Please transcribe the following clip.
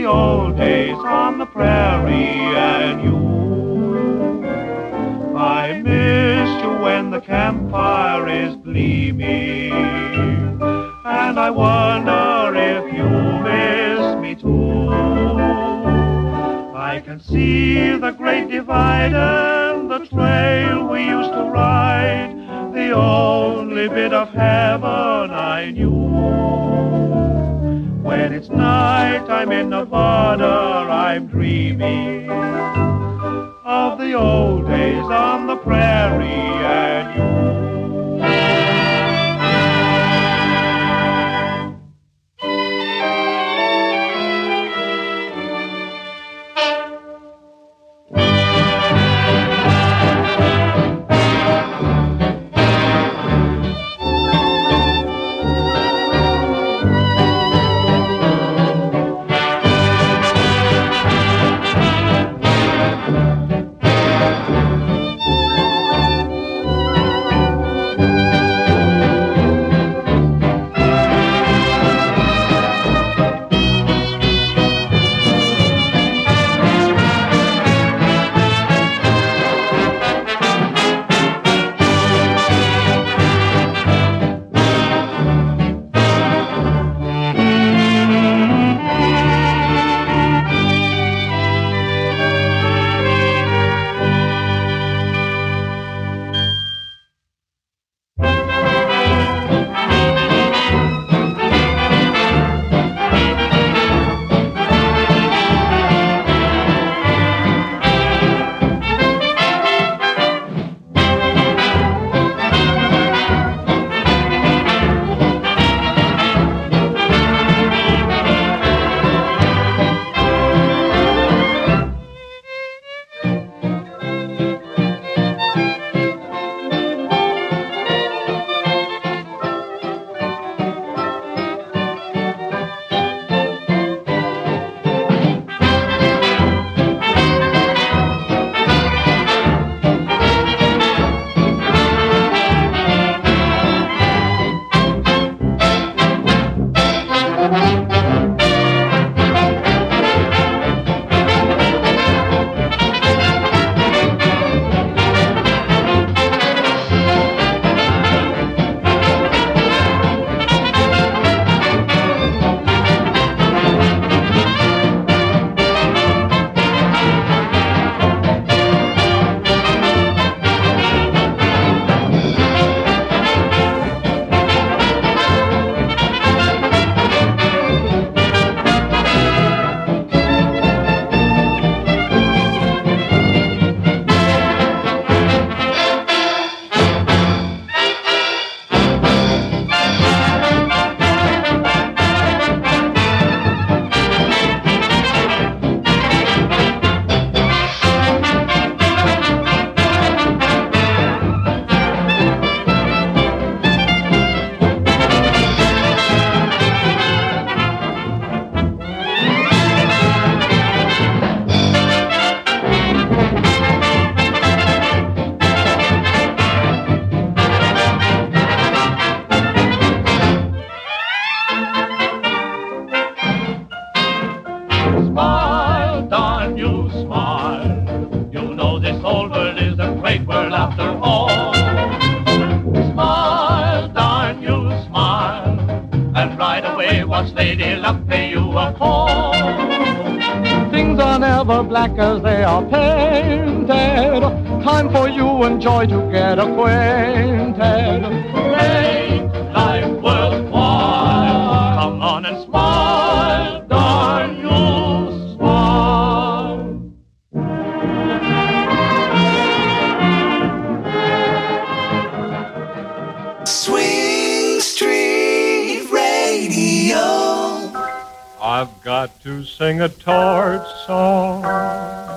the old days on the prairie and you. I miss you when the campfire is gleaming, and I wonder if you miss me too. I can see the great divide and the trail we used to ride, the only bit of heaven I knew. When it's night, I'm in Nevada, I'm dreaming of the old days on the prairie and you. Smile, darn you, smile. You know this old world is a great world after all. Smile, darn you, smile. And right away watch Lady Luck pay you a call. Things are never black as they are painted. Time for you and joy to get acquainted. Make life worthwhile. Come on and smile, darn you, smile. Swing Street Radio. I've got to sing a torch song